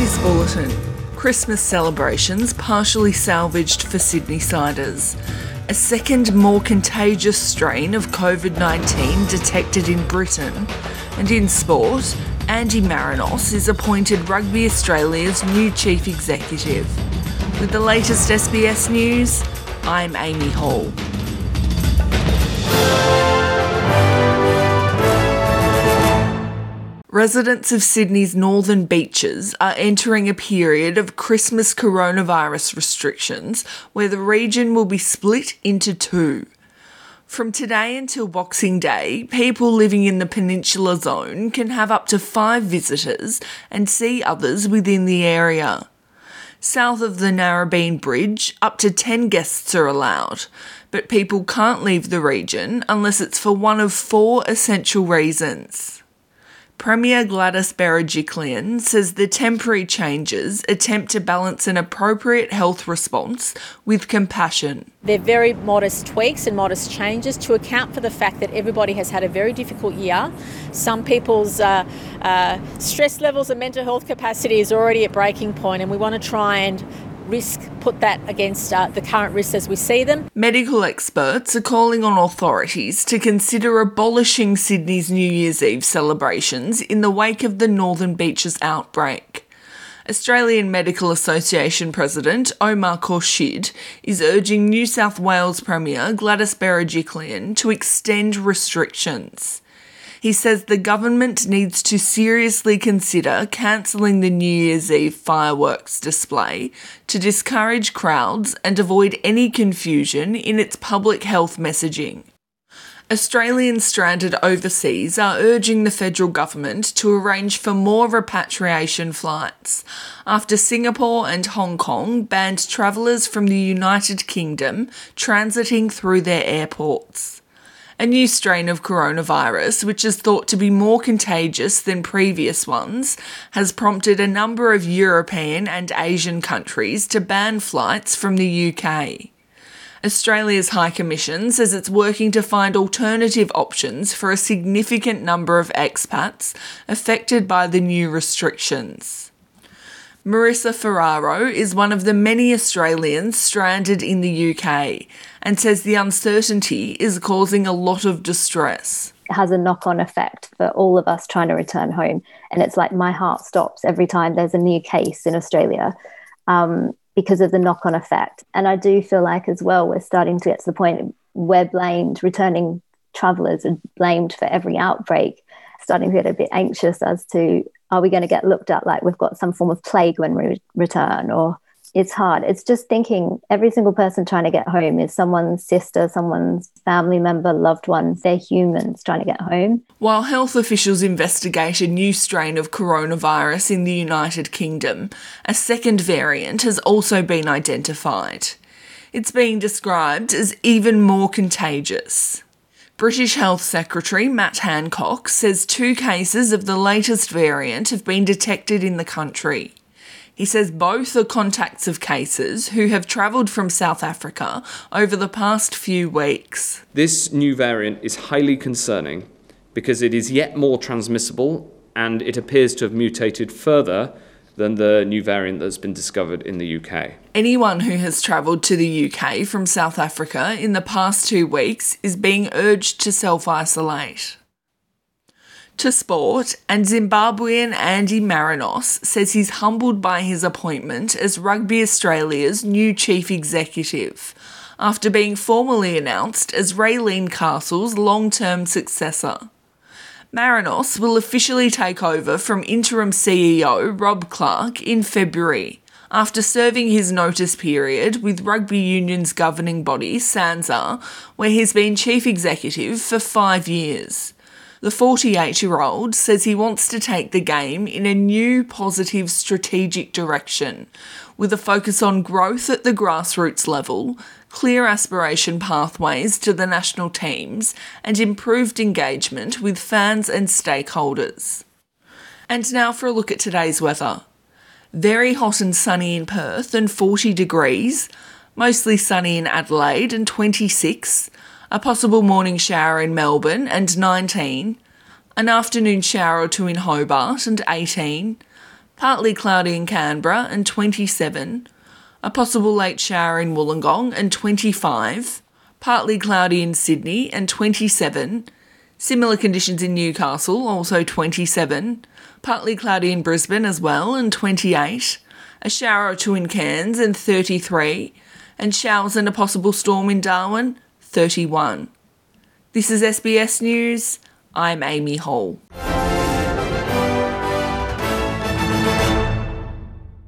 this bulletin. Christmas celebrations partially salvaged for Sydney-siders. A second, more contagious strain of COVID-19 detected in Britain. And in sport, Andy Marinos is appointed Rugby Australia's new Chief Executive. With the latest SBS News, I'm Amy Hall. Residents of Sydney's northern beaches are entering a period of Christmas coronavirus restrictions where the region will be split into two. From today until Boxing Day, people living in the Peninsula Zone can have up to 5 visitors and see others within the area. South of the Narrabeen Bridge, up to 10 guests are allowed, but people can't leave the region unless it's for one of 4 essential reasons. Premier Gladys Berejiklian says the temporary changes attempt to balance an appropriate health response with compassion. They're very modest tweaks and modest changes to account for the fact that everybody has had a very difficult year. Some people's stress levels and mental health capacity is already at breaking point, and we want to try and put that against the current risks as we see them. Medical experts are calling on authorities to consider abolishing Sydney's New Year's Eve celebrations in the wake of the Northern Beaches outbreak. Australian Medical Association President Omar Khorshid is urging New South Wales Premier Gladys Berejiklian to extend restrictions. He says the government needs to seriously consider cancelling the New Year's Eve fireworks display to discourage crowds and avoid any confusion in its public health messaging. Australians stranded overseas are urging the federal government to arrange for more repatriation flights after Singapore and Hong Kong banned travellers from the United Kingdom transiting through their airports. A new strain of coronavirus, which is thought to be more contagious than previous ones, has prompted a number of European and Asian countries to ban flights from the UK. Australia's High Commission says it's working to find alternative options for a significant number of expats affected by the new restrictions. Marissa Ferraro is one of the many Australians stranded in the UK and says the uncertainty is causing a lot of distress. It has a knock-on effect for all of us trying to return home. And it's like my heart stops every time there's a new case in Australia because of the knock-on effect. And I do feel like as well we're starting to get to the point we're blamed, returning travellers are blamed for every outbreak, starting to get a bit anxious as to are we going to get looked at like we've got some form of plague when we return? Or it's hard. It's just thinking every single person trying to get home is someone's sister, someone's family member, loved one. They're humans trying to get home. While health officials investigate a new strain of coronavirus in the United Kingdom, a second variant has also been identified. It's being described as even more contagious. British Health Secretary Matt Hancock says 2 cases of the latest variant have been detected in the country. He says both are contacts of cases who have travelled from South Africa over the past few weeks. This new variant is highly concerning because it is yet more transmissible and it appears to have mutated further than the new variant that's been discovered in the UK. Anyone who has travelled to the UK from South Africa in the past 2 weeks is being urged to self-isolate. To sport, and Zimbabwean Andy Marinos says he's humbled by his appointment as Rugby Australia's new Chief Executive, after being formally announced as Raelene Castle's long-term successor. Marinos will officially take over from interim CEO Rob Clark in February, after serving his notice period with Rugby Union's governing body, SANZAAR, where he's been Chief Executive for 5 years. The 48-year-old says he wants to take the game in a new, positive, strategic direction, with a focus on growth at the grassroots level, clear aspiration pathways to the national teams, and improved engagement with fans and stakeholders. And now for a look at today's weather. Very hot and sunny in Perth and 40 degrees, mostly sunny in Adelaide and 26, a possible morning shower in Melbourne and 19, an afternoon shower or two in Hobart and 18, Partly cloudy in Canberra and 27. A possible late shower in Wollongong and 25. Partly cloudy in Sydney and 27. Similar conditions in Newcastle, also 27. Partly cloudy in Brisbane as well and 28. A shower or two in Cairns and 33. And showers and a possible storm in Darwin, 31. This is SBS News. I'm Amy Hall.